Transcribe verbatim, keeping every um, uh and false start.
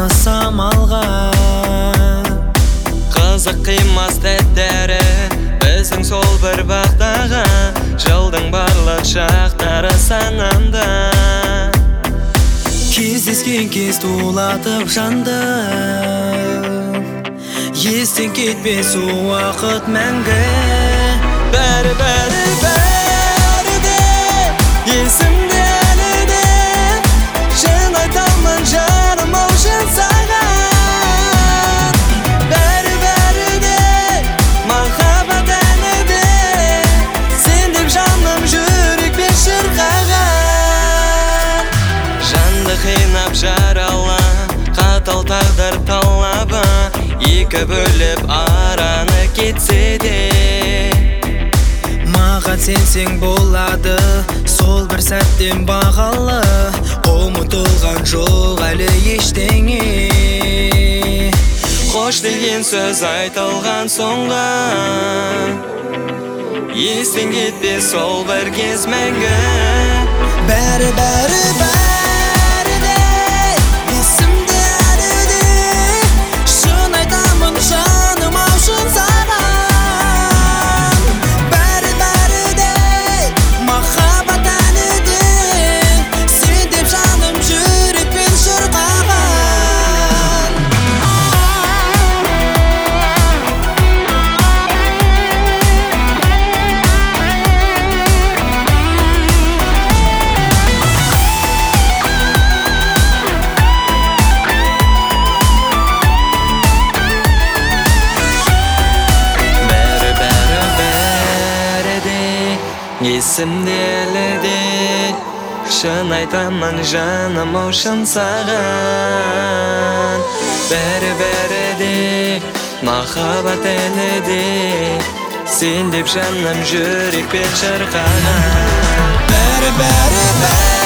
аны самалға. Қызық қимас тәттәрі біздің сол бір бақтаға, жылдың барлық шақтары санамда. Кездескен кез тулатып жанды, естен кетпес уақыт мәңгі. Бәрі бәрі бәрі де есімде әлі де, шын айтамын жаным ау шын саған. Бәрі бәрі де махаббат әлі де, сен деп жаным жүрекпен шырқаған. Жанды қинап жаралап, қатал тағдыр талабы, екі бөліп араны кетсе де, маған сенсең болады сол бір сәттен бағалы. Ұмытылған жоқ әлі ештеңе, қош деген сөз айтылған соңғы, естен кетпес сол бір кез мәңгі. бәрі бәрі бәрі де есімде әлі де, шын айтамын жаным ау шын саған. Бәрі бәрі де махаббат әлі де, сен деп жаным жүрекпен шырқаған. Есімде әлі де, шын айтамын жаным ау шын саған. Бәрі бәрі де махаббат әлі де, сен деп жаным жүрекпен шырқаған. Бәрі бәрі бәрі